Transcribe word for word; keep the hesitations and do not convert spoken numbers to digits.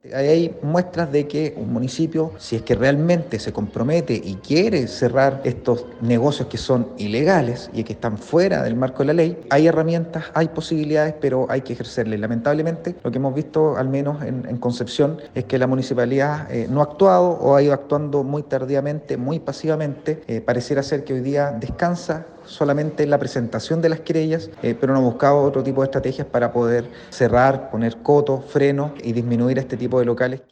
Ahí hay muestras de que un municipio, si es que realmente se compromete y quiere cerrar estos negocios que son ilegales y que están fuera del marco de la ley, hay herramientas, hay posibilidades, pero hay que ejercerlas. Lamentablemente, lo que hemos visto, al menos en, en Concepción, es que la municipalidad eh, no ha actuado o ha ido actuando muy tardíamente, muy pasivamente. Eh, pareciera ser que hoy día descansa solamente en la presentación de las querellas, eh, pero no ha buscado otro tipo de estrategias para poder cerrar, poner coto, freno y disminuir este tipo de locales.